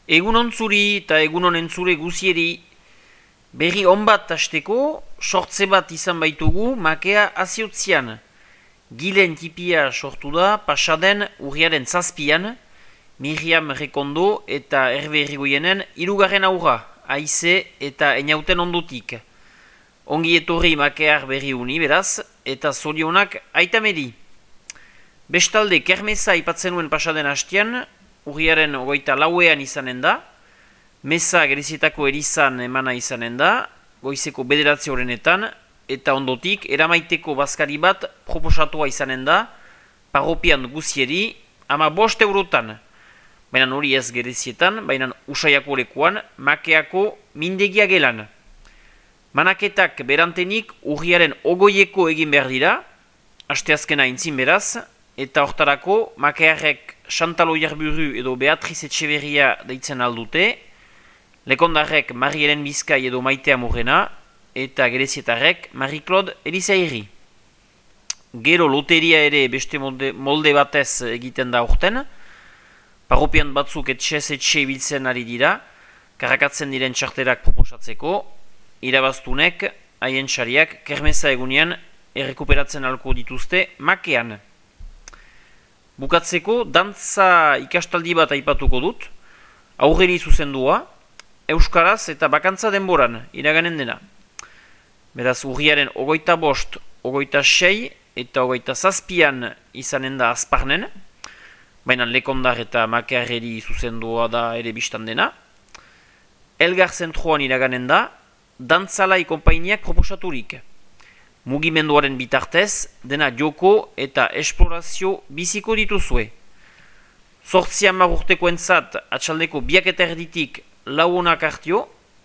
Egunon zuri eta egunon entzule guzieri, berri on bat hasteko, sortze bat izan baitugu makea aziotzian. Gilen tipia sortu da pasaden urriaren zazpian, Miriam Rekondo eta Herbe Errigoienen hirugarren aurra, haize eta einauten ondotik. Ongi etorri makear berri uni beraz, eta zorionak aitameri. Bestalde kermesa aipatzen nuen pasaden hastian, urriaren 24an izanen da, meza gerezietako erizan emana izanen da, goizeko 9 horrenetan, eta ondotik eramaiteko bazkari bat proposatua izanen da, parropian guzieri, ama 5 eurotan. Baina hori ez gerezietan, baina usaiako lekuan, makeako mindegia gelan. Manaketak berantenik urriaren 20eko egin behar dira, asteazkena intzin beraz, eta hortarako makearrek Chantal Oierburu edo Beatriz Etxeberria deitzen aldute, lekondarrek Marielen Bizkai edo Maitea Morena, eta gerezietarrek Marie-Claude Elizairi. Gero loteria ere beste molde batez egiten da urten, parropian batzuk etxe ibiltzen ari dira, karakatzen diren txarterak proposatzeko, irabaztunek, haien txariak, kermesa egunean errekuperatzen alko dituzte makean. Bukatzeko, dantza ikastaldi bat aipatuko dut, aurreri zuzendua, euskaraz eta bakantza denboran, iraganen dena. Beraz, urriaren 25, 26 eta 27an izanen da azparnen, baina lekondar eta makearreri zuzendua da ere biztan dena. Elgar zentroan iraganen da, dantzalai konpainiak proposaturik. Mugimenduaren bitartez, dena joko eta esplorazio biziko dituzue. 8 urteko entzat atxaldeko 2 eta erditik lauonak hartio,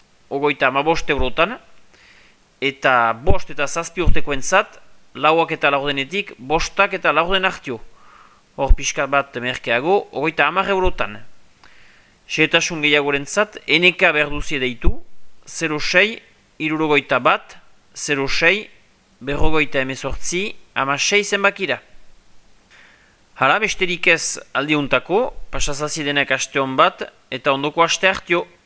25 eurotan, eta 5 eta 7 urteko entzat, lauak eta laurdenetik, 5 eta laurden hartio. Hor pixka bat merkeago, 30 eurotan. Xehetasun gehiagorentzat, eneka berduzie deitu, 06, 61, 06, berrogeita 16 zenbakira. Hala, besterik ez aldiuntako, pasazazi denek aste hon bat, eta ondoko aste hartio.